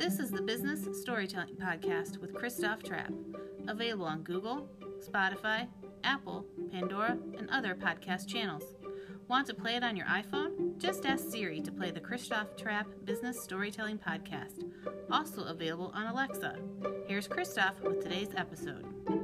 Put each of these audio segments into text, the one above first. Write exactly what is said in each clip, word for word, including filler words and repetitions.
This is the Business Storytelling Podcast with Christoph Trapp, available on Google, Spotify, Apple, Pandora, and other podcast channels. Want to play it on your iPhone? Just ask Siri to play the Christoph Trapp Business Storytelling Podcast, also available on Alexa. Here's Christoph with today's episode.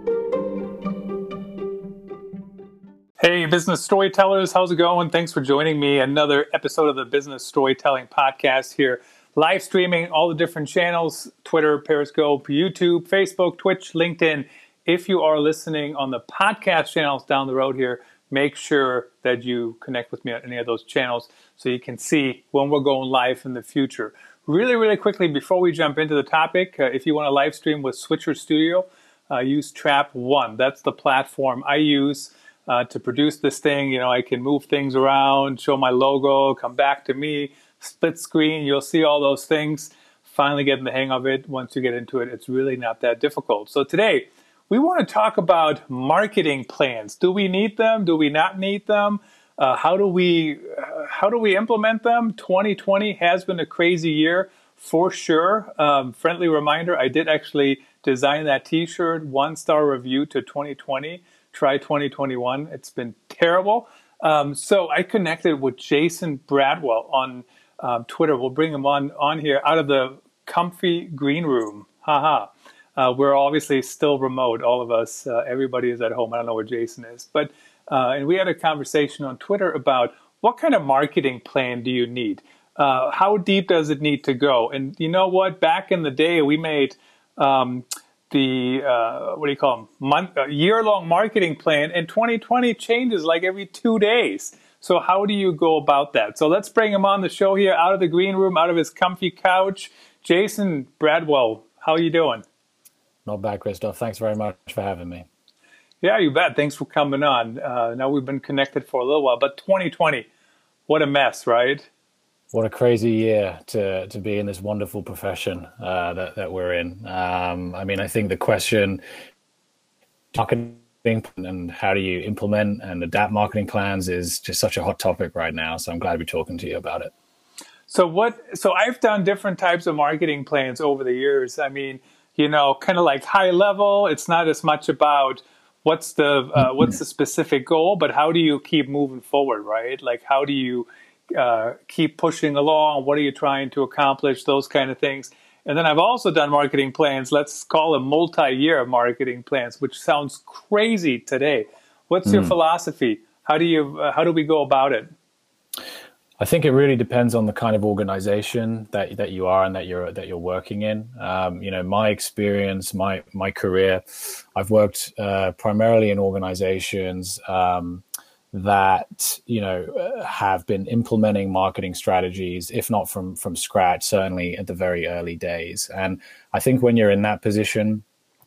Hey, business storytellers, how's it going? Thanks for joining me. Another episode of the Business Storytelling Podcast here, live streaming all the different channels, Twitter, Periscope, YouTube, Facebook, Twitch, LinkedIn. If you are listening on the podcast channels down the road here, make sure that you connect with me on any of those channels so you can see when we're going live in the future. Really, really quickly, before we jump into the topic, uh, if you want to live stream with Switcher Studio, uh, use Trap One. That's the platform I use Uh, to produce this thing. You know, I can move things around, show my logo, come back to me, split screen. You'll see all those things. Finally getting the hang of it. Once you get into it, it's really not that difficult. So today, we want to talk about marketing plans. Do we need them? Do we not need them? Uh, how do we uh, how do we implement them? twenty twenty has been a crazy year for sure. Um, friendly reminder, I did actually design that t-shirt, one star review to twenty twenty. Try twenty twenty-one. It's been terrible. Um, so I connected with Jason Bradwell on um, Twitter. We'll bring him on, on here out of the comfy green room. Haha. Uh, we're obviously still remote, all of us. Uh, everybody is at home. I don't know where Jason is. But uh, and we had a conversation on Twitter about what kind of marketing plan do you need? Uh, how deep does it need to go? And you know what? Back in the day, we made um, the, uh, what do you call them, month, uh, year-long marketing plan, and twenty twenty changes like every two days. So how do you go about that? So let's bring him on the show here, out of the green room, out of his comfy couch. Jason Bradwell, how are you doing? Not bad, Christoph. Thanks very much for having me. Yeah, you bet. Thanks for coming on. Uh, now we've been connected for a little while, but twenty twenty, what a mess, right? What a crazy year to to be in this wonderful profession uh, that that we're in. Um, I mean, I think the question, marketing and how do you implement and adapt marketing plans is just such a hot topic right now. So I'm glad to be talking to you about it. So what? So I've done different types of marketing plans over the years. I mean, you know, kind of like high level. It's not as much about what's the uh, what's the specific goal, but how do you keep moving forward, right? Like how do you Uh, keep pushing along? What are you trying to accomplish? Those kind of things. And then I've also done marketing plans. Let's call them multi-year marketing plans, which sounds crazy today. What's mm. your philosophy? How do you? Uh, how do we go about it? I think it really depends on the kind of organization that that you are and that you're that you're working in. Um, you know, my experience, my my career, I've worked uh, primarily in organizations Um, that, you know, have been implementing marketing strategies, if not from, from scratch, certainly at the very early days. And I think when you're in that position,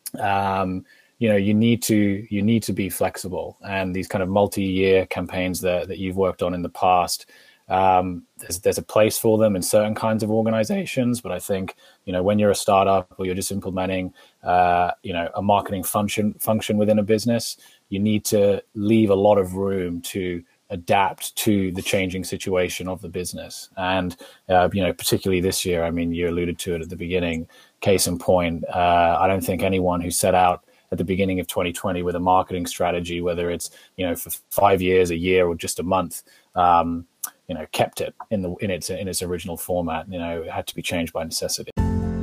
um, you know, you need to, you need to be flexible. And these kind of multi-year campaigns that, that you've worked on in the past, um, there's, there's a place for them in certain kinds of organizations. But I think, you know, when you're a startup or you're just implementing, uh, you know, a marketing function, function within a business, you need to leave a lot of room to adapt to the changing situation of the business. And, uh, you know, particularly this year, I mean, you alluded to it at the beginning, case in point, uh, I don't think anyone who set out at the beginning of twenty twenty with a marketing strategy, whether it's, you know, for five years, a year, or just a month, um, you know, kept it in the in its in its original format. You know, it had to be changed by necessity.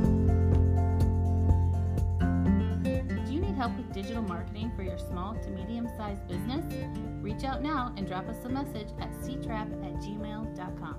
Do you need help with digital marketing for your small to medium-sized business? Reach out now and drop us a message at c trap at gmail dot com.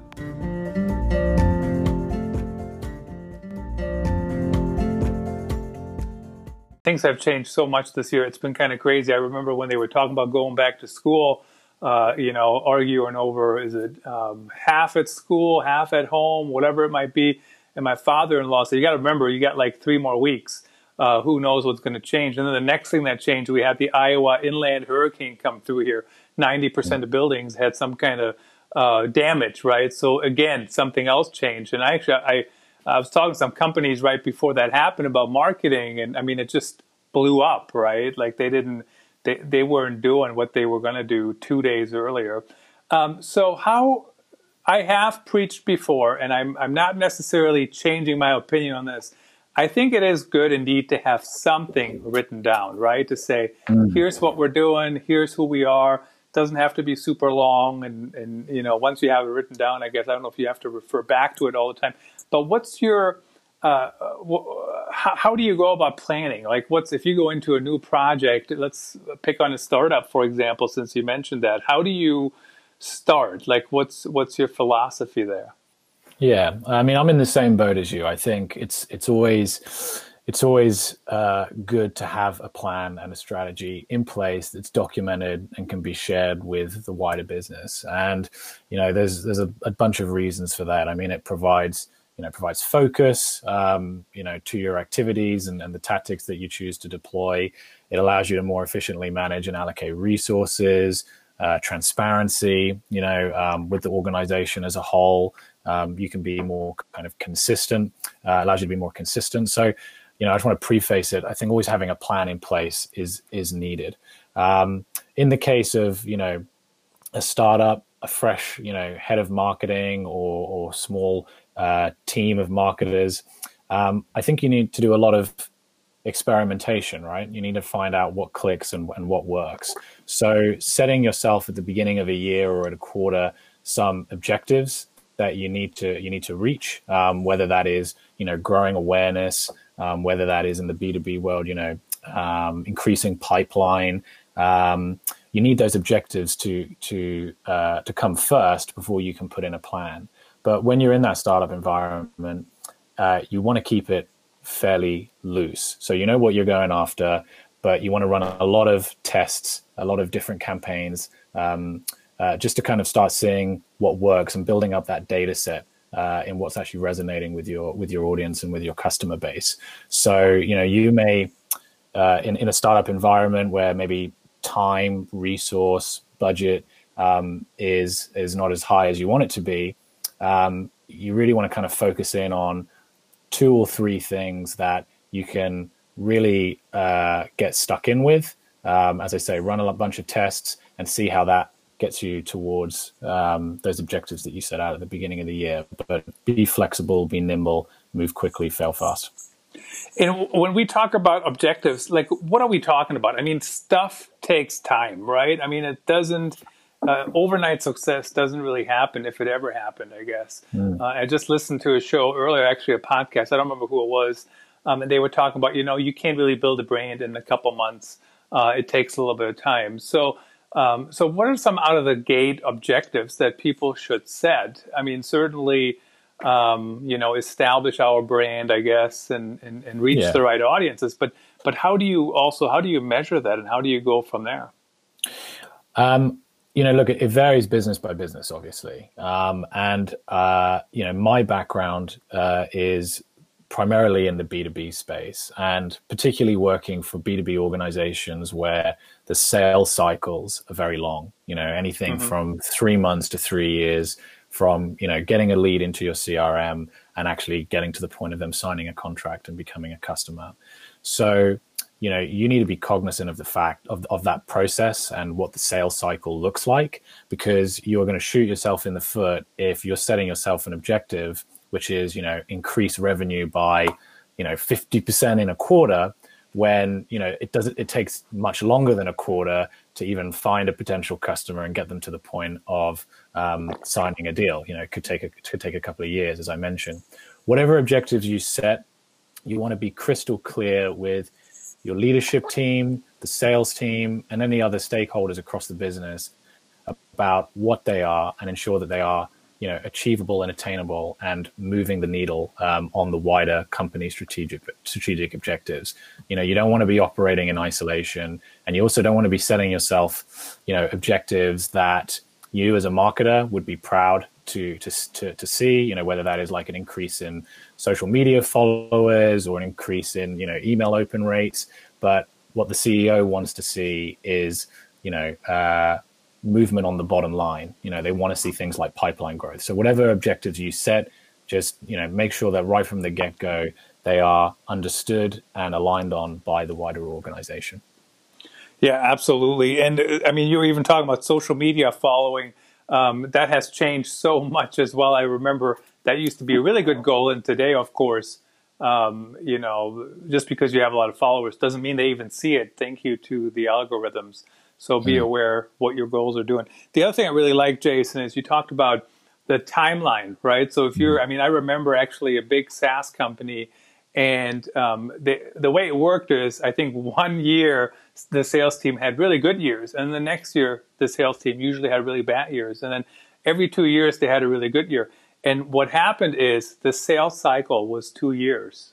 Things have changed so much this year. It's been kind of crazy. I remember when they were talking about going back to school, uh, you know, arguing over, is it um, half at school, half at home, whatever it might be. And my father-in-law said, you got to remember, you got like three more weeks. Uh, who knows what's going to change? And then the next thing that changed, we had the Iowa inland hurricane come through here. ninety percent of buildings had some kind of uh, damage, right? So again, something else changed. And I actually, I, I was talking to some companies right before that happened about marketing. And I mean, it just blew up, right? Like they didn't, they, they weren't doing what they were going to do two days earlier. Um, so how, I have preached before, and I'm I'm not necessarily changing my opinion on this. I think it is good indeed to have something written down, right? To say, mm. here's what we're doing, here's who we are. It doesn't have to be super long, and and you know, once you have it written down, I guess I don't know if you have to refer back to it all the time. But what's your uh, how, how do you go about planning? Like, what's if you go into a new project? Let's pick on a startup, for example, since you mentioned that. How do you start? Like, what's what's your philosophy there? Yeah, I mean, I'm in the same boat as you. I think it's it's always it's always uh, good to have a plan and a strategy in place that's documented and can be shared with the wider business. And you know, there's there's a, a bunch of reasons for that. I mean, it provides you know provides focus, um, you know, to your activities and, and the tactics that you choose to deploy. It allows you to more efficiently manage and allocate resources. Uh, transparency, you know, um, with the organization as a whole. Um, you can be more kind of consistent, uh, allows you to be more consistent. So, you know, I just want to preface it. I think always having a plan in place is is needed. Um, in the case of, you know, a startup, a fresh, you know, head of marketing or, or small uh, team of marketers, um, I think you need to do a lot of experimentation, right? You need to find out what clicks and, and what works. So setting yourself at the beginning of a year or at a quarter some objectives that you need to you need to reach, um, whether that is you know growing awareness, um, whether that is in the B two B world, you know um, increasing pipeline. Um, you need those objectives to to uh, to come first before you can put in a plan. But when you're in that startup environment, uh, you want to keep it fairly loose. So you know what you're going after, but you want to run a lot of tests, a lot of different campaigns, um, uh, just to kind of start seeing what works and building up that data set uh, in what's actually resonating with your with your audience and with your customer base. So you know you may uh, in in a startup environment where maybe time, resource, budget um, is is not as high as you want it to be. Um, you really want to kind of focus in on two or three things that you can really uh, get stuck in with. Um, as I say, run a bunch of tests and see how that gets you towards um, those objectives that you set out at the beginning of the year. But be flexible, be nimble, move quickly, fail fast. And when we talk about objectives, like what are we talking about? I mean, stuff takes time, right? I mean, it doesn't, uh, overnight success doesn't really happen if it ever happened, I guess. Mm. Uh, I just listened to a show earlier, actually a podcast. I don't remember who it was. Um, and they were talking about, you know, you can't really build a brand in a couple months. Uh, it takes a little bit of time. So, um, so what are some out of the gate objectives that people should set? I mean, certainly, um, you know, establish our brand, I guess, and, and, and reach yeah. the right audiences. But, but how do you also, how do you measure that and how do you go from there? Um, you know, look, it varies business by business, obviously. Um, and, uh, you know, my background uh, is primarily in the B two B space, and particularly working for B two B organizations where the sales cycles are very long, you know, anything mm-hmm. from three months to three years, from, you know, getting a lead into your C R M and actually getting to the point of them signing a contract and becoming a customer. So, you know, you need to be cognizant of the fact of, of that process and what the sales cycle looks like, because you're going to shoot yourself in the foot if you're setting yourself an objective, which is, you know, increase revenue by, you know, fifty percent in a quarter, when, you know, it doesn't, it takes much longer than a quarter to even find a potential customer and get them to the point of um, signing a deal. You know, it could take a, it could take a couple of years, as I mentioned. Whatever objectives you set, you want to be crystal clear with your leadership team, the sales team, and any other stakeholders across the business about what they are, and ensure that they are, you know, achievable and attainable, and moving the needle um, on the wider company strategic strategic objectives. You know, you don't want to be operating in isolation, and you also don't want to be setting yourself, you know, objectives that you as a marketer would be proud to to to, to see. You know, whether that is like an increase in social media followers or an increase in, you know, email open rates. But what the C E O wants to see is, you know, uh, movement on the bottom line. You know, they want to see things like pipeline growth. So whatever objectives you set, just, you know, make sure that right from the get-go, they are understood and aligned on by the wider organization. Yeah, absolutely. And I mean, you were even talking about social media following. um, that has changed so much as well. I remember that used to be a really good goal, and today, of course, um, you know, just because you have a lot of followers doesn't mean they even see it. Thank you to the algorithms. So be mm. aware what your goals are doing. The other thing I really like, Jason, is you talked about the timeline, right? So if you're, I mean, I remember actually a big SaaS company, and um, the the way it worked is, I think one year the sales team had really good years, and the next year the sales team usually had really bad years, and then every two years they had a really good year. And what happened is the sales cycle was two years.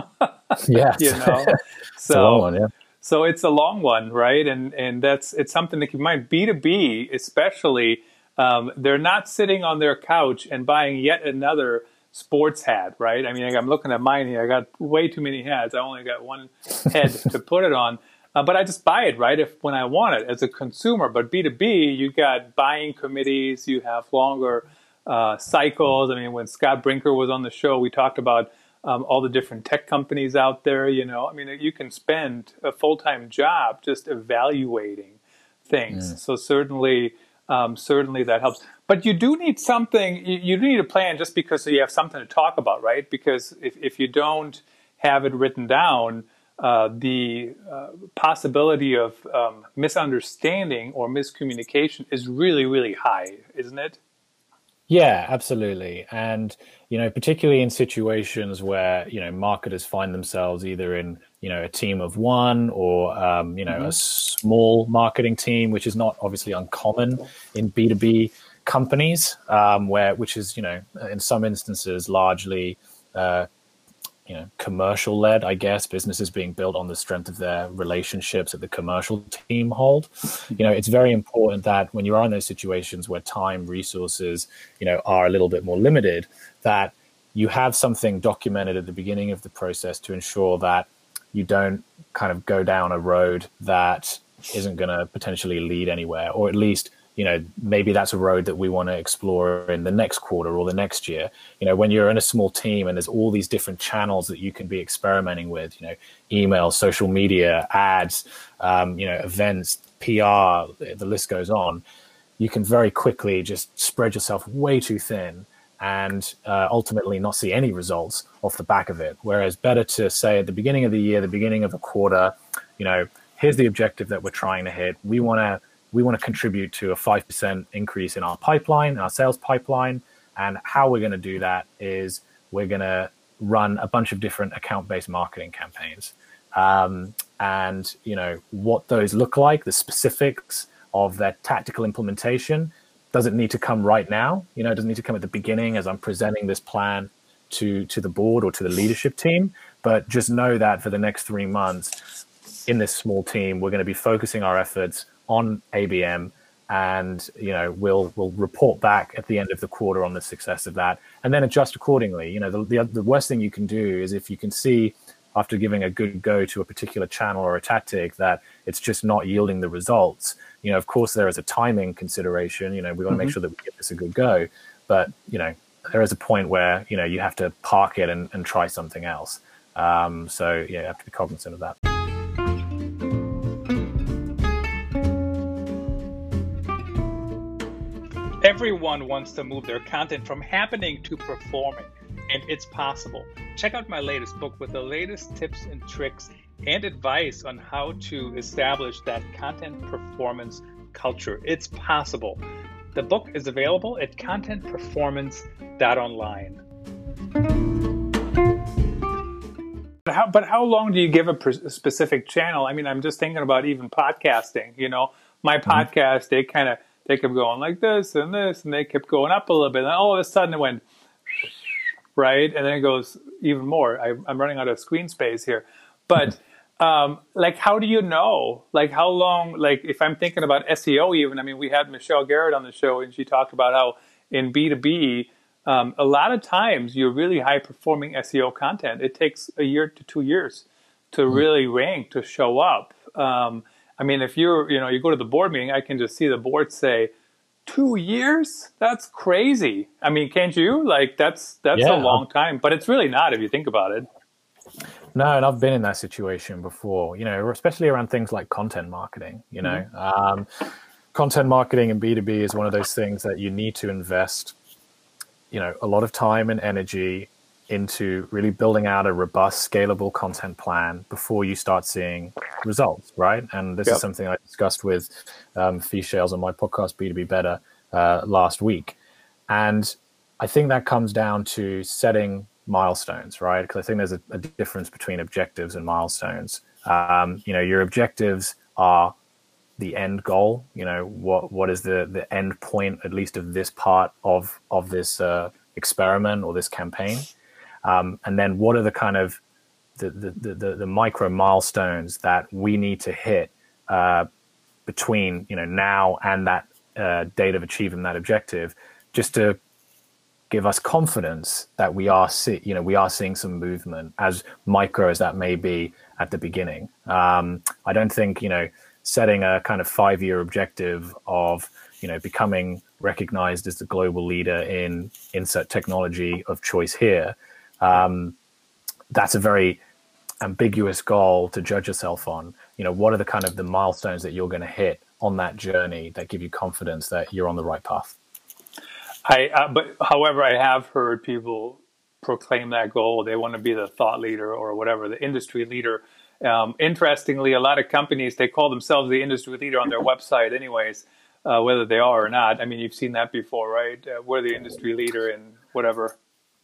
Yeah, you know, so it's a long one, yeah. So it's a long one, right? And and that's it's something to keep in mind. B two B, especially, um, they're not sitting on their couch and buying yet another sports hat, right? I mean, I'm looking at mine here. I got way too many hats. I only got one head to put it on. Uh, but I just buy it, right, if when I want it as a consumer. But B two B, you got buying committees. You have longer uh, cycles. I mean, when Scott Brinker was on the show, we talked about um, all the different tech companies out there. You know, I mean, you can spend a full-time job just evaluating things. Mm. So certainly, um, certainly that helps. But you do need something, you, you do need a plan just because you have something to talk about, right? Because if, if you don't have it written down, uh, the uh, possibility of um, misunderstanding or miscommunication is really, really high, isn't it? Yeah, absolutely. And, you know, particularly in situations where, you know, marketers find themselves either in, you know, a team of one or, um, you know, mm-hmm. a small marketing team, which is not obviously uncommon in B two B companies, um, where, which is, you know, in some instances, largely, uh, you know, commercial led, I guess, businesses being built on the strength of their relationships that the commercial team hold. You know, it's very important that when you are in those situations where time, resources, you know, are a little bit more limited, that you have something documented at the beginning of the process to ensure that you don't kind of go down a road that isn't going to potentially lead anywhere, or at least, you know, maybe that's a road that we want to explore in the next quarter or the next year. You know, when you're in a small team and there's all these different channels that you can be experimenting with, you know, email, social media, ads, um, you know, events, P R, the list goes on, you can very quickly just spread yourself way too thin and uh, ultimately not see any results off the back of it. Whereas better to say at the beginning of the year, the beginning of a quarter, you know, here's the objective that we're trying to hit. We want to We want to contribute to a five percent increase in our pipeline, our sales pipeline. And how we're going to do that is we're going to run a bunch of different account-based marketing campaigns. Um, and, you know, what those look like, the specifics of their tactical implementation doesn't need to come right now. You know, it doesn't need to come at the beginning as I'm presenting this plan to, to the board or to the leadership team. But just know that for the next three months in this small team, we're going to be focusing our efforts on A B M, and you know we'll we'll report back at the end of the quarter on the success of that, and then adjust accordingly. You know, the, the the worst thing you can do is if you can see after giving a good go to a particular channel or a tactic that it's just not yielding the results. You know, of course there is a timing consideration. You know, we want to mm-hmm. make sure that we give this a good go, but you know there is a point where you know you have to park it and, and try something else. Um, so yeah, you have to be cognizant of that. Everyone wants to move their content from happening to performing, and it's possible. Check out my latest book with the latest tips and tricks and advice on how to establish that content performance culture. It's possible. The book is available at content performance dot online. But how, but how long do you give a, pr- a specific channel? I mean, I'm just thinking about even podcasting. You know, my mm-hmm. podcast, they kind of They kept going like this and this, and they kept going up a little bit. And all of a sudden it went, right? And then it goes even more. I, I'm running out of screen space here. But, um, like, how do you know? Like, how long, like, if I'm thinking about S E O even, I mean, we had Michelle Garrett on the show, and she talked about how in B two B, um, a lot of times you're really high-performing S E O content. It takes a year to two years to really rank, to show up. Um I mean, if you're, you know, you go to the board meeting, I can just see the board say, two years? That's crazy. I mean, can't you? Like, that's that's yeah, a long time. But it's really not if you think about it. No, and I've been in that situation before, you know, especially around things like content marketing, you know. Mm-hmm. Um, content marketing in B two B is one of those things that you need to invest, you know, a lot of time and energy into really building out a robust, scalable content plan before you start seeing results, right? And this yep. is something I discussed with um, Fee Shales on my podcast, B two B Better, uh, last week. And I think that comes down to setting milestones, right? Because I think there's a, a difference between objectives and milestones. Um, you know, your objectives are the end goal. You know, what what is the the end point, at least of this part of of this uh, experiment or this campaign, um, and then what are the kind of the the the, the micro milestones that we need to hit uh, between you know now and that uh, date of achieving that objective, just to give us confidence that we are see, you know, we are seeing some movement, as micro as that may be at the beginning. Um, I don't think, you know, setting a kind of five-year objective of, you know, becoming recognized as the global leader in insert technology of choice here, um, that's a very ambiguous goal to judge yourself on. You know, what are the kind of the milestones that you're going to hit on that journey that give you confidence that you're on the right path? I, uh, but however, I have heard people proclaim that goal. They want to be the thought leader or whatever, the industry leader. Um, interestingly, a lot of companies, they call themselves the industry leader on their website anyways, uh, whether they are or not. I mean, you've seen that before, right? Uh, we're the industry leader in whatever.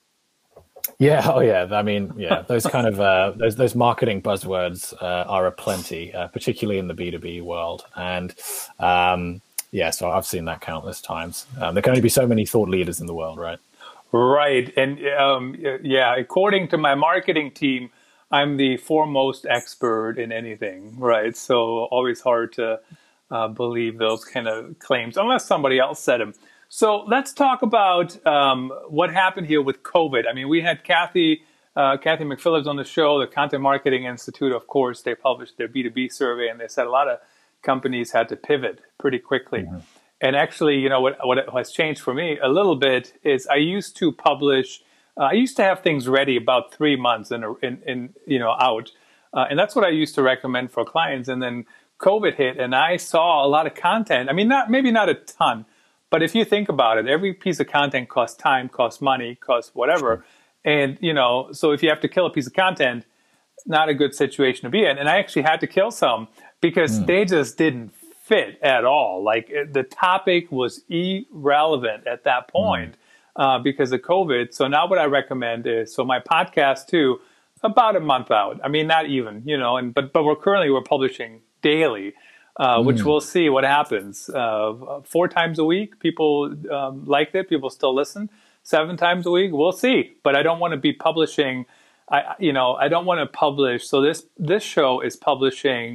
Yeah. Oh, yeah. I mean, yeah, those kind of uh, those those marketing buzzwords uh, are aplenty, uh, particularly in the B two B world. And um, yeah, so I've seen that countless times. Um, there can only be so many thought leaders in the world, right? Right. And um, yeah, according to my marketing team, I'm the foremost expert in anything, right? So always hard to uh, believe those kind of claims, unless somebody else said them. So let's talk about um, what happened here with COVID. I mean, we had Kathy, uh, Kathy McPhillips on the show, the Content Marketing Institute, of course. They published their B two B survey, and they said a lot of companies had to pivot pretty quickly. Mm-hmm. And actually, you know, what, what has changed for me a little bit is I used to publish, uh, I used to have things ready about three months in, in, in you know, out. Uh, and that's what I used to recommend for clients. And then COVID hit and I saw a lot of content. I mean, not maybe not a ton, but if you think about it, every piece of content costs time, costs money, costs whatever. Sure. And, you know, so if you have to kill a piece of content, not a good situation to be in. And I actually had to kill some because mm. they just didn't fit at all. Like the topic was irrelevant at that point mm. uh, because of COVID. So now what I recommend is, so my podcast too, about a month out. I mean, not even, you know, and but but we're currently we're publishing daily, uh, mm. which we'll see what happens. Uh, four times a week, people um, liked it. People still listen. Seven times a week, we'll see. But I don't want to be publishing. I you know I don't want to publish. So this this show is publishing.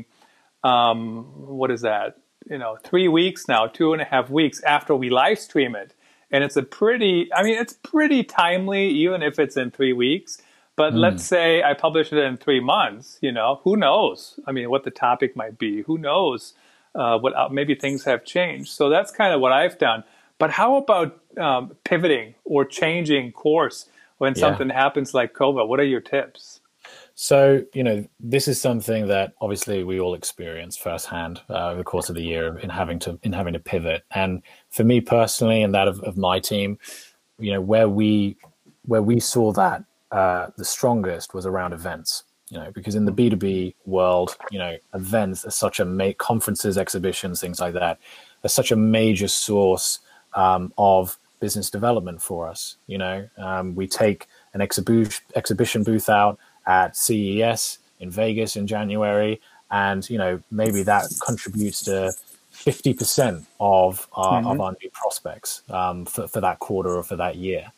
Um, what is that? You know, three weeks now, two and a half weeks after we live stream it. And it's a pretty, I mean, it's pretty timely, even if it's in three weeks. But mm. let's say I publish it in three months, you know, who knows? I mean, what the topic might be, who knows uh, what, uh, maybe things have changed. So that's kind of what I've done. But how about um, pivoting or changing course when yeah. something happens like COVID? What are your tips? So, you know, this is something that obviously we all experience firsthand uh, over the course of the year in having to in having to pivot. And for me personally, and that of, of my team, you know, where we where we saw that uh, the strongest was around events. You know, because in the B two B world, you know, events are such a ma- conferences, exhibitions, things like that, are such a major source um, of business development for us. You know, um, we take an exhibition exhibition booth out at C E S in Vegas in January, and you know maybe that contributes to fifty percent of our mm-hmm. of our new prospects um, for for that quarter or for that year.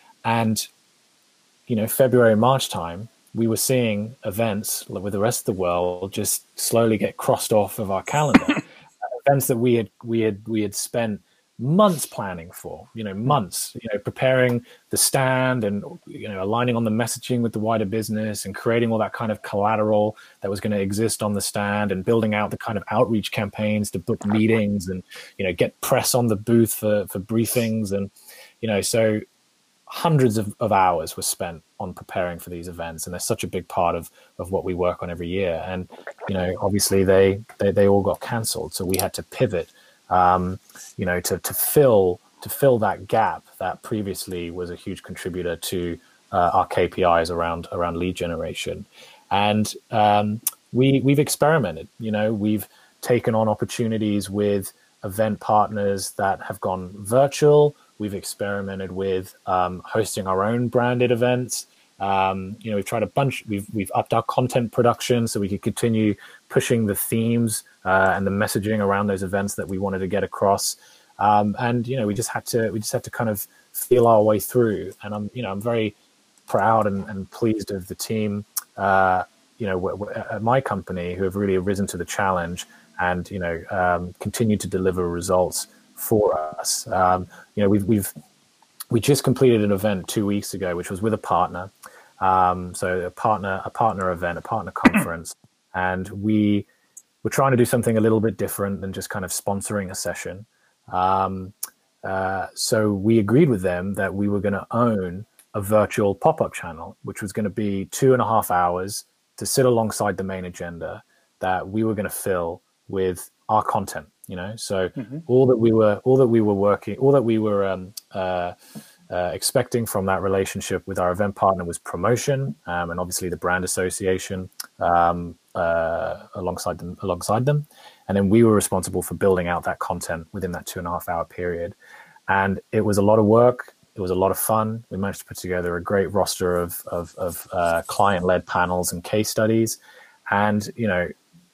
And you know February, March time, we were seeing events with the rest of the world just slowly get crossed off of our calendar. Events that we had we had we had spent months planning for, you know, months, you know, preparing the stand and, you know, aligning on the messaging with the wider business and creating all that kind of collateral that was going to exist on the stand and building out the kind of outreach campaigns to book meetings and, you know, get press on the booth for, for briefings. And, you know, so hundreds of, of hours were spent on preparing for these events. And they're such a big part of, of what we work on every year. And, you know, obviously they, they, they all got canceled. So we had to pivot um, you know, to to fill to fill that gap that previously was a huge contributor to uh, our K P Is around around lead generation. And um, we we've experimented. You know, we've taken on opportunities with event partners that have gone virtual. We've experimented with um, hosting our own branded events. Um, you know, we've tried a bunch. We've we've upped our content production so we could continue pushing the themes uh, and the messaging around those events that we wanted to get across. Um, and you know, we just had to we just had to kind of feel our way through. And I'm you know I'm very proud and, and pleased of the team. Uh, you know, w- w- at my company who have really risen to the challenge and you know um, continue to deliver results for us. Um, you know, we've we've we just completed an event two weeks ago, which was with a partner. Um, so a partner, a partner event, a partner conference, and we were trying to do something a little bit different than just kind of sponsoring a session. Um, uh, so we agreed with them that we were going to own a virtual pop-up channel, which was going to be two and a half hours to sit alongside the main agenda that we were going to fill with our content. You know, so mm-hmm. all that we were, all that we were working, all that we were um, uh, uh, expecting from that relationship with our event partner was promotion, um, and obviously the brand association um, uh, alongside them, alongside them, and then we were responsible for building out that content within that two and a half hour period. And it was a lot of work. It was a lot of fun. We managed to put together a great roster of of, of uh, client-led panels and case studies, and you know.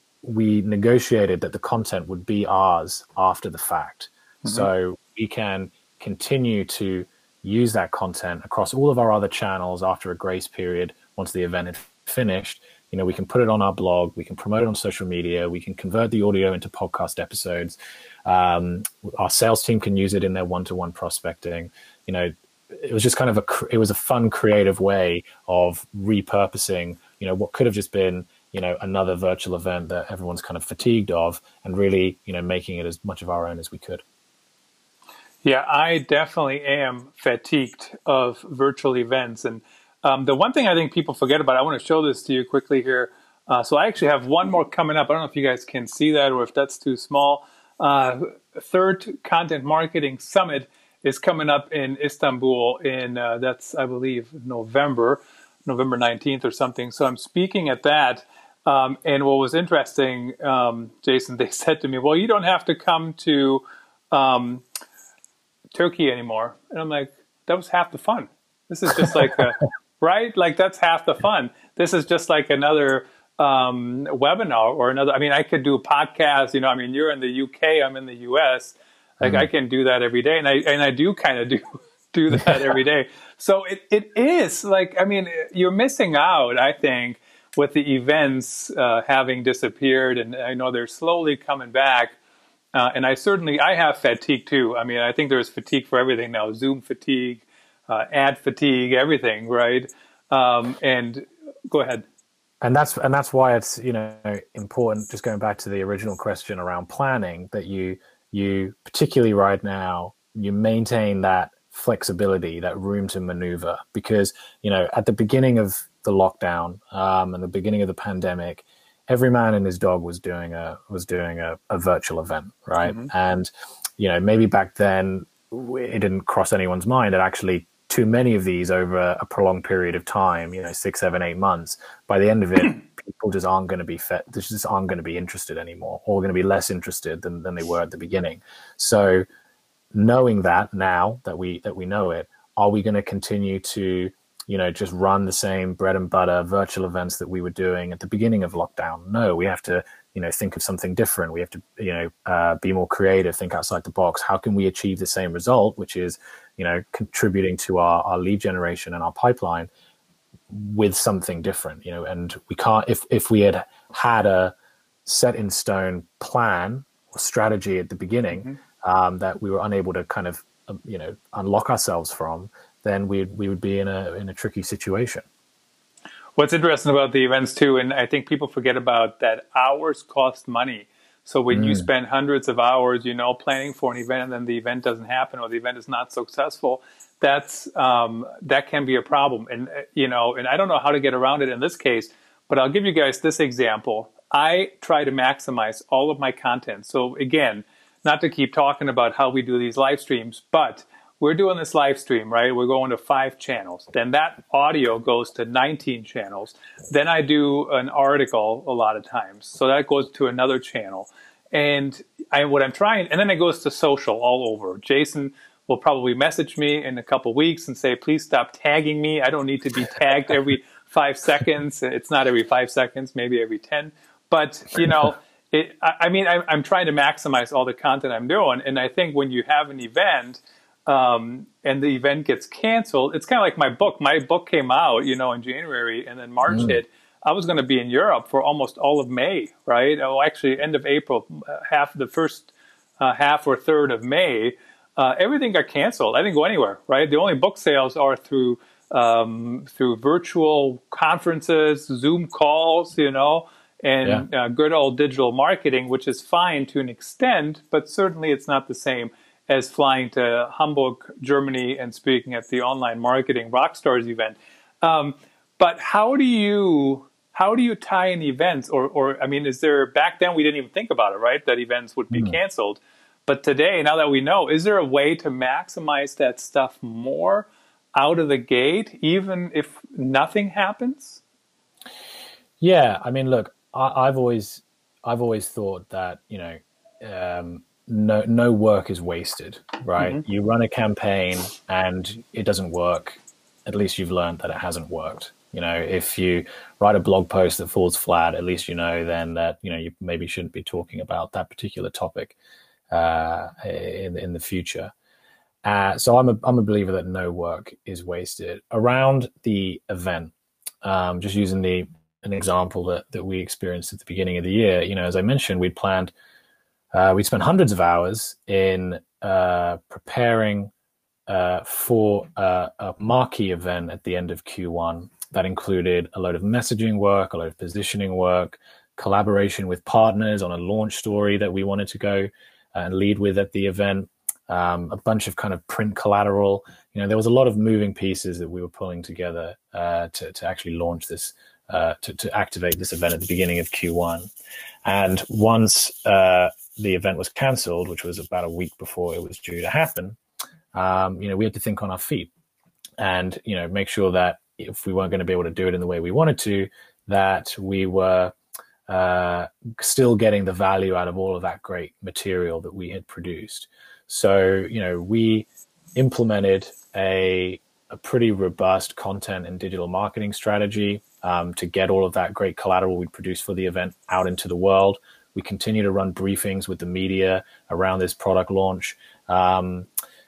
We negotiated that the content would be ours after the fact. Mm-hmm. So we can continue to use that content across all of our other channels after a grace period. Once the event had finished, you know, we can put it on our blog, we can promote it on social media, we can convert the audio into podcast episodes. Um, our sales team can use it in their one-to-one prospecting. You know, it was just kind of a, it was a fun, creative way of repurposing, you know, what could have just been, you know, another virtual event that everyone's kind of fatigued of, and really, you know, making it as much of our own as we could. Yeah, I definitely am fatigued of virtual events. And um, the one thing I think people forget about, I want to show this to you quickly here. Uh, so I actually have one more coming up. I don't know if you guys can see that or if that's too small. Uh, third Content Marketing Summit is coming up in Istanbul in, uh, that's, I believe, November, November nineteenth or something. So I'm speaking at that. Um, and what was interesting, um, Jason, they said to me, well, you don't have to come to um, Turkey anymore. And I'm like, that was half the fun. This is just like, a, right? Like, that's half the fun. This is just like another um, webinar or another. I mean, I could do a podcast, you know, I mean, you're in the U K, I'm in the U S. Like, mm-hmm. I can do that every day. And I, and I do kind of do, do that every day. So it, it is like, I mean, you're missing out, I think, with the events uh, having disappeared, and I know they're slowly coming back. Uh, and I certainly, I have fatigue too. I mean, I think there's fatigue for everything now, Zoom fatigue, uh, ad fatigue, everything, right? Um, and go ahead. And that's, and that's why it's, you know, important, just going back to the original question around planning, that you, you particularly right now, you maintain that flexibility, that room to maneuver, because, you know, at the beginning of the lockdown um, and the beginning of the pandemic, every man and his dog was doing a was doing a, a virtual event, right? Mm-hmm. And you know, maybe back then it didn't cross anyone's mind that actually too many of these over a prolonged period of time, you know, six, seven, eight months. By the end of it, people just aren't going to be fit. They just aren't going to be interested anymore, or going to be less interested than than they were at the beginning. So, knowing that now that we that we know it, are we going to continue to you know, just run the same bread and butter virtual events that we were doing at the beginning of lockdown? No, we have to, you know, think of something different. We have to, you know, uh, be more creative, think outside the box. How can we achieve the same result, which is, you know, contributing to our, our lead generation and our pipeline with something different, you know? And we can't, if, if we had had a set in stone plan or strategy at the beginning mm-hmm. um, that we were unable to kind of, um, you know, unlock ourselves from, then we we would be in a in a tricky situation. What's interesting about the events too, and I think people forget about that, hours cost money. So when mm. you spend hundreds of hours, you know, planning for an event, and then the event doesn't happen or the event is not successful, that's um, that can be a problem. And you know, and I don't know how to get around it in this case, but I'll give you guys this example. I try to maximize all of my content. So again, not to keep talking about how we do these live streams, but we're doing this live stream, right? We're going to five channels. Then that audio goes to nineteen channels. Then I do an article a lot of times. So that goes to another channel. And I, what I'm trying, and then it goes to social all over. Jason will probably message me in a couple of weeks and say, please stop tagging me. I don't need to be tagged every five seconds. It's not every five seconds, maybe every ten. But, you know, it, I, I mean, I, I'm trying to maximize all the content I'm doing. And I think when you have an event um, and the event gets canceled, it's kind of like my book. My book came out, you know, in January, and then March mm. hit. I was going to be in Europe for almost all of May, right? Oh, actually, end of April, half the first uh, half or third of May, uh, everything got canceled. I didn't go anywhere, right? The only book sales are through um, through virtual conferences, Zoom calls, you know, and yeah. uh, good old digital marketing, which is fine to an extent, but certainly it's not the same as flying to Hamburg, Germany, and speaking at the Online Marketing Rockstars event. Um, but how do you... How do you tie in events? Or, or, I mean, is there, back then we didn't even think about it, right? That events would be mm. canceled. But today, now that we know, is there a way to maximize that stuff more out of the gate, even if nothing happens? Yeah, I mean, look, I, I've always, I've always thought that, you know, um, no, no work is wasted, right? Mm-hmm. You run a campaign and it doesn't work. At least you've learned that it hasn't worked. You know, if you write a blog post that falls flat, at least you know then that, you know, you maybe shouldn't be talking about that particular topic uh, in in the future. Uh, so I'm a I'm a believer that no work is wasted. Around the event, um, just using the an example that that we experienced at the beginning of the year, you know, as I mentioned, we'd planned, uh, we'd spent hundreds of hours in uh, preparing uh, for uh, a marquee event at the end of Q one. That included a load of messaging work, a load of positioning work, collaboration with partners on a launch story that we wanted to go and lead with at the event, um, a bunch of kind of print collateral. You know, there was a lot of moving pieces that we were pulling together uh, to, to actually launch this, uh, to, to activate this event at the beginning of Q one. And once uh, the event was canceled, which was about a week before it was due to happen, um, you know, we had to think on our feet and, you know, make sure that if we weren't going to be able to do it in the way we wanted to, that we were uh, still getting the value out of all of that great material that we had produced. So, you know, we implemented a, a pretty robust content and digital marketing strategy um, to get all of that great collateral we'd produced for the event out into the world. We continue to run briefings with the media around this product launch. Um,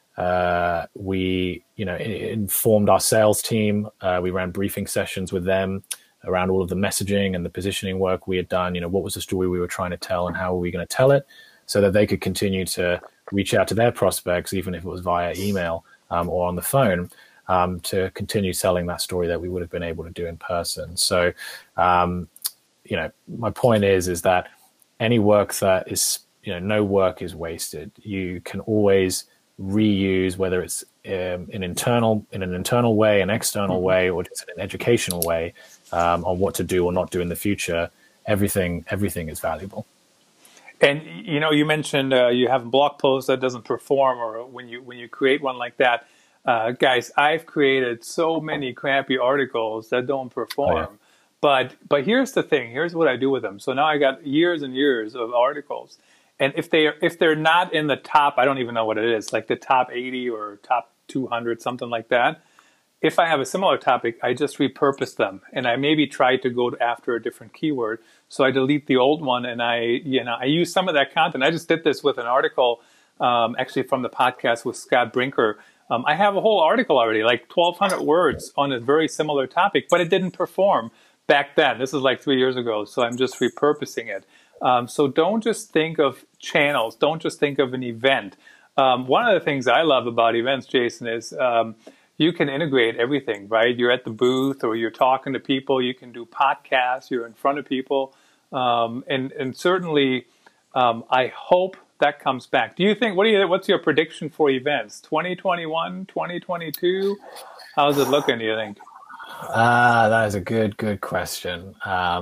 Uh, we, you know, informed our sales team. Uh, we ran briefing sessions with them around all of the messaging and the positioning work we had done. You know, what was the story we were trying to tell and how were we going to tell it, so that they could continue to reach out to their prospects, even if it was via email um, or on the phone, um, to continue selling that story that we would have been able to do in person. So, um, you know, my point is, is that any work that is, you know, no work is wasted. You can always reuse, whether it's um, an internal in an internal way, an external way, or just in an educational way, um, on what to do or not do in the future. Everything, everything is valuable. And you know, you mentioned uh, you have a blog post that doesn't perform, or when you when you create one like that, uh, guys, I've created so many crappy articles that don't perform. Oh, yeah. But but here's the thing. Here's what I do with them. So now I got years and years of articles. And if they are, if they're not in the top, I don't even know what it is, like the top eighty or top two hundred, something like that. If I have a similar topic, I just repurpose them, and I maybe try to go after a different keyword. So I delete the old one, and I, you know, I use some of that content. I just did this with an article, um, actually from the podcast with Scott Brinker. Um, I have a whole article already, like twelve hundred words on a very similar topic, but it didn't perform back then. This is like three years ago, so I'm just repurposing it. Um, so don't just think of channels. Don't just think of an event. Um, one of the things I love about events, Jason, is um, you can integrate everything, right? You're at the booth or you're talking to people. You can do podcasts. You're in front of people. Um, and, and certainly, um, I hope that comes back. Do you think, what do you, what's your prediction for events? twenty twenty-one, twenty twenty-two? How's it looking, do you think? Ah, uh, that is a good, good question. Um,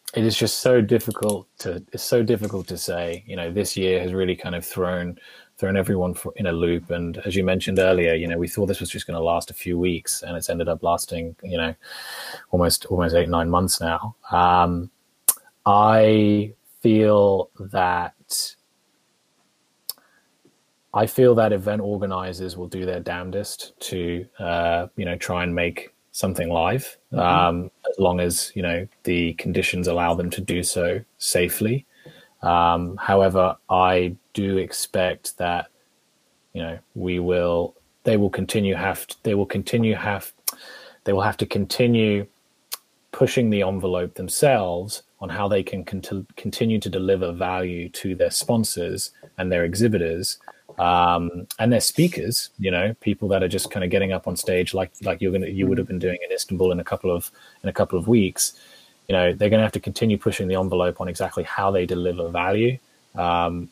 it is just so difficult to, it's so difficult to say. You know, this year has really kind of thrown, thrown everyone for, in a loop. And as you mentioned earlier, you know, we thought this was just going to last a few weeks, and it's ended up lasting, you know, almost, almost eight, nine months now. Um, I feel that, I feel that event organizers will do their damnedest to, uh, you know, try and make something live, mm-hmm. um, as long as, you know, the conditions allow them to do so safely. Um, however, I do expect that, you know, we will, they will continue have, to, they will continue have, they will have to continue pushing the envelope themselves on how they can cont- continue to deliver value to their sponsors and their exhibitors, um, and their speakers, you know, people that are just kind of getting up on stage like, like you're going to, you would have been doing in Istanbul in a couple of, in a couple of weeks. You know, they're going to have to continue pushing the envelope on exactly how they deliver value, um,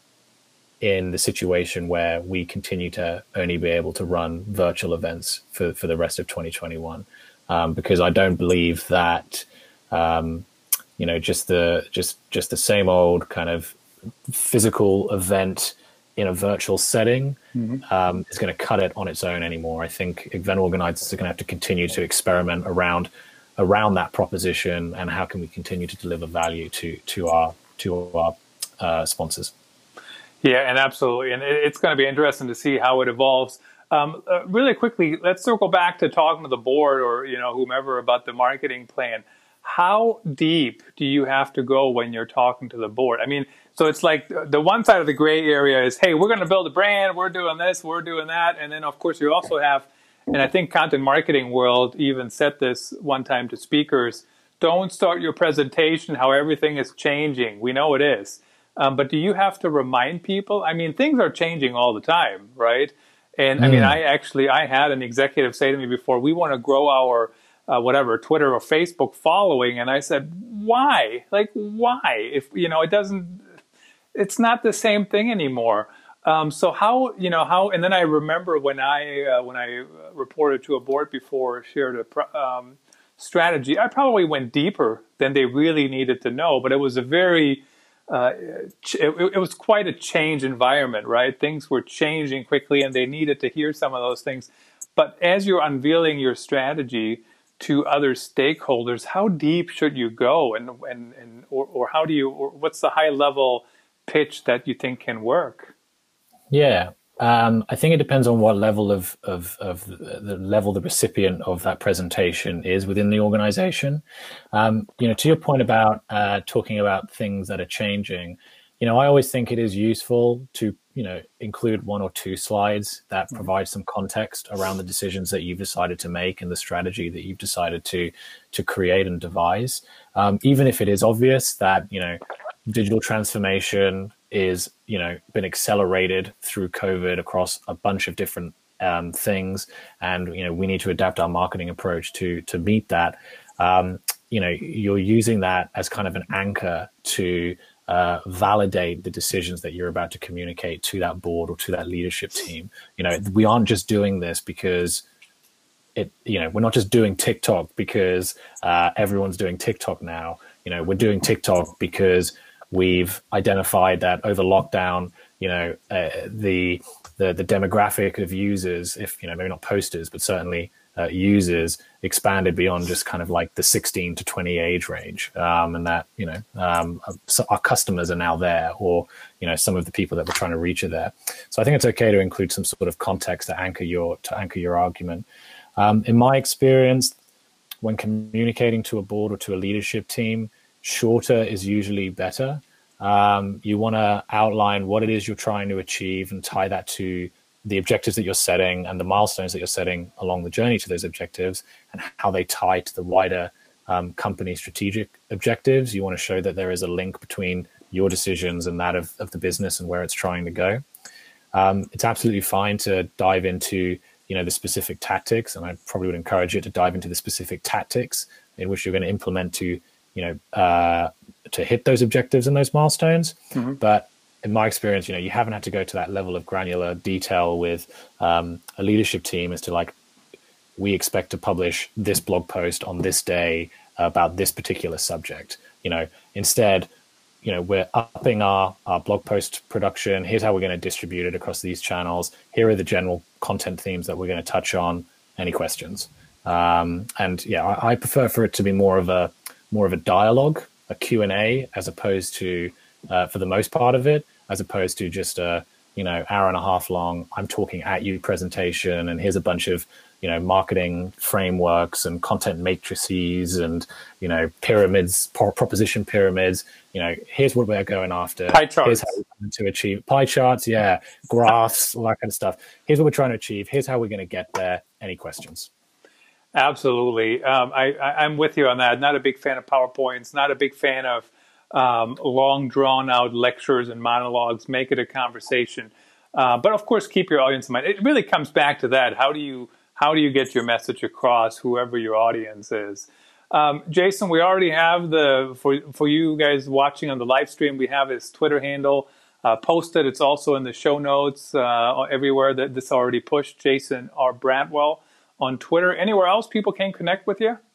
in the situation where we continue to only be able to run virtual events for, for the rest of twenty twenty-one. Um, because I don't believe that, um, you know, just the, just, just the same old kind of physical event in a virtual setting, mm-hmm. um, is going to cut it on its own anymore. I think event organizers are going to have to continue to experiment around around that proposition, and how can we continue to deliver value to to our to our uh, sponsors. Yeah, and absolutely, and it's going to be interesting to see how it evolves. Um, uh, really quickly, let's circle back to talking to the board, or you know, whomever, about the marketing plan. How deep do you have to go when you're talking to the board? I mean, so it's like the one side of the gray area is, hey, we're going to build a brand, we're doing this, we're doing that. And then, of course, you also have, and I think Content Marketing World even said this one time to speakers, don't start your presentation how everything is changing. We know it is. Um, but do you have to remind people? I mean, things are changing all the time, right? And mm. I mean, I actually, I had an executive say to me before, we want to grow our Uh, whatever, Twitter or Facebook following. And I said, why? Like, why? If, you know, it doesn't, it's not the same thing anymore. Um, so how, you know, how, and then I remember when I, uh, when I reported to a board before, shared a um, strategy, I probably went deeper than they really needed to know, but it was a very, uh, it, it was quite a change environment, right? Things were changing quickly and they needed to hear some of those things. But as you're unveiling your strategy to other stakeholders, how deep should you go, and and, and or, or how do you, or what's the high level pitch that you think can work? Yeah, um, I think it depends on what level of of of the level the recipient of that presentation is within the organization. Um, you know, to your point about uh, talking about things that are changing, you know, I always think it is useful to, you know, include one or two slides that provide some context around the decisions that you've decided to make and the strategy that you've decided to to create and devise. Um, even if it is obvious that, you know, digital transformation is, you know, been accelerated through COVID across a bunch of different um, things, and, you know, we need to adapt our marketing approach to to meet that. Um, you know, you're using that as kind of an anchor to Uh, validate the decisions that you're about to communicate to that board or to that leadership team. You know, we aren't just doing this because it, you know, we're not just doing TikTok because uh, everyone's doing TikTok now. You know, we're doing TikTok because we've identified that over lockdown, you know, uh, the, the, the demographic of users, if, you know, maybe not posters, but certainly uh, users expanded beyond just kind of like the sixteen to twenty age range. Um, and that, you know, um, so our customers are now there, or, you know, some of the people that we're trying to reach are there. So I think it's okay to include some sort of context to anchor your, to anchor your argument. Um, in my experience, when communicating to a board or to a leadership team, shorter is usually better. Um, you want to outline what it is you're trying to achieve and tie that to the objectives that you're setting and the milestones that you're setting along the journey to those objectives, and how they tie to the wider um, company strategic objectives. You want to show that there is a link between your decisions and that of, of the business and where it's trying to go. Um, it's absolutely fine to dive into, you know, the specific tactics, and I probably would encourage you to dive into the specific tactics in which you're going to implement to, you know, uh, to hit those objectives and those milestones. Mm-hmm. But in my experience, you know, you haven't had to go to that level of granular detail with um, a leadership team as to like, we expect to publish this blog post on this day about this particular subject. you know, instead, you know, we're upping our, our blog post production. Here's how we're going to distribute it across these channels. Here are the general content themes that we're going to touch on. Any questions? Um, and yeah, I, I prefer for it to be more of a more of a dialogue, a Q and A, as opposed to, uh, for the most part of it, as opposed to just a, you know, hour and a half long, I'm talking at you presentation, and here's a bunch of, you know, marketing frameworks and content matrices and, you know, pyramids, proposition pyramids. You know, here's what we're going after. Pie charts. Here's how we're going to achieve pie charts. Yeah. Graphs, all that kind of stuff. Here's what we're trying to achieve. Here's how we're going to get there. Any questions? Absolutely. Um, I, I, I'm with you on that. Not a big fan of PowerPoints, not a big fan of um, long drawn out lectures and monologues. Make it a conversation. Uh, but of course, keep your audience in mind. It really comes back to that. How do you, how do you get your message across, whoever your audience is? Um, Jason, we already have the, for, for you guys watching on the live stream, we have his Twitter handle uh, posted. It's also in the show notes uh, everywhere that this already pushed. Jason R. Bradwell on Twitter. Anywhere else people can connect with you?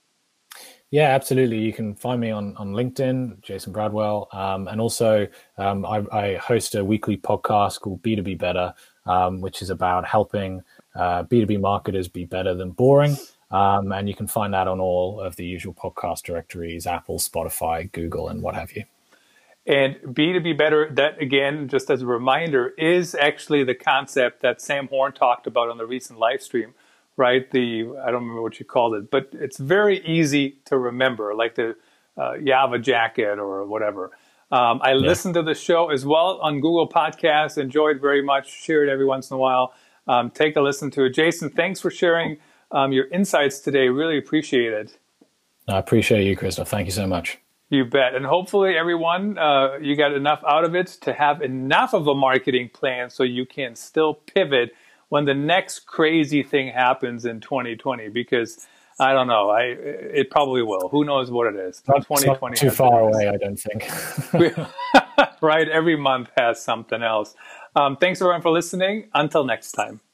Yeah, absolutely. You can find me on, on LinkedIn, Jason Bradwell. Um, and also um, I, I host a weekly podcast called B two B Better, um, which is about helping uh, B two B marketers be better than boring. Um, and you can find that on all of the usual podcast directories, Apple, Spotify, Google, and what have you. And B two B Better, that again, just as a reminder, is actually the concept that Sam Horn talked about on the recent live stream. Right, the I don't remember what you called it, but it's very easy to remember, like the uh, Java jacket or whatever. Um, I yeah. listened to the show as well on Google Podcasts, enjoyed very much, share it every once in a while. Um, take a listen to it. Jason, thanks for sharing um, your insights today. Really appreciate it. I appreciate you, Christoph. Thank you so much. You bet. And hopefully everyone, uh, you got enough out of it to have enough of a marketing plan so you can still pivot when the next crazy thing happens in twenty twenty, because I don't know, I it probably will. Who knows what it is? Not, twenty twenty not too far away, I don't think. Right, every month has something else. Um, thanks everyone for listening. Until next time.